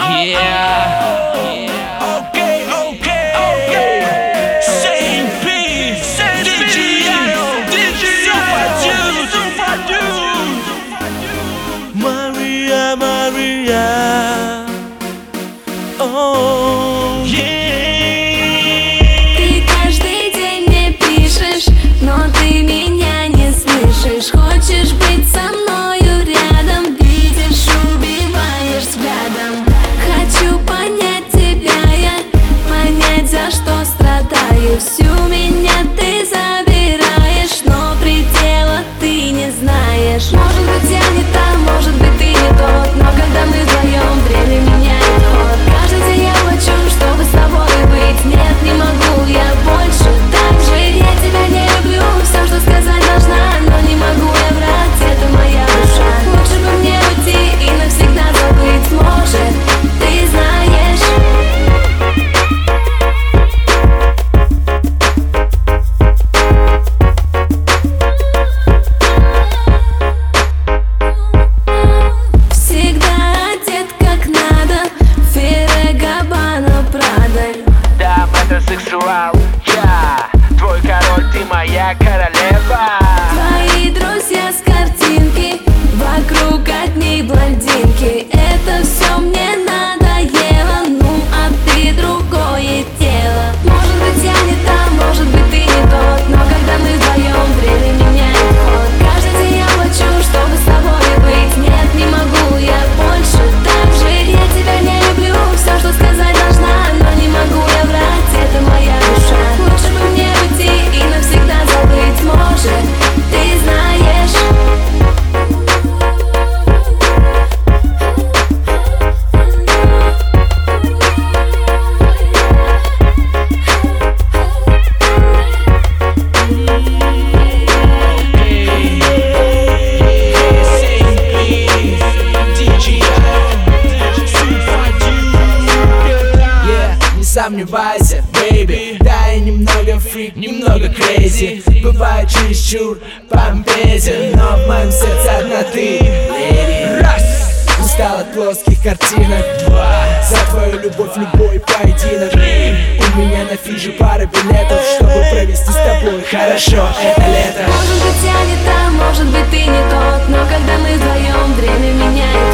Maria, oh, yeah. Ты каждый день мне пишешь, но ты меня не слышишь. Хочешь быть со мною рядом, видишь, убиваешь взглядом. Хочу понять тебя я, понять, за что страдаю. Всю меня ты забираешь, но предела ты не знаешь. Может быть, я не та, может быть, ты не тот, но когда мы вдвоем, время меняет ход. Каждый день я хочу, чтобы с тобой быть. Нет, не могу я больше так же. Я тебя не люблю, все, что сказать должна, но не могу я врать, это моя душа. Лучше бы мне уйти и навсегда забыть. Может, ты знаешь. Всегда одет как надо, Феррагабана, Прада. Да, это сексуал, я твой король, ты моя королева. Твои друзья с картинки, вокруг одни блондинки. Это все мне надоело, ну а ты другое дело. Может быть, я не та, может быть, ты не тот, но когда мы вдвоем, время меняет ход. Каждый день я хочу, чтобы с тобой быть. Нет, не могу я больше так же. Я тебя не люблю, все, что сказать должна, но не могу я врать, это моя душа. Лучше бы мне уйти и навсегда забыть. Может, ты знаешь. Сомневайся, бэйби, да я немного фрик, немного крейзи. Бывает чересчур помпезен, но в моем сердце одна ты, леди. Раз, устал от плоских картинок. Два, за твою любовь любой поединок. Три, у меня на фиже пара билетов, чтобы провести с тобой хорошо это лето. Может быть, я не та, может быть, ты не тот, но когда мы вдвоем, время меняет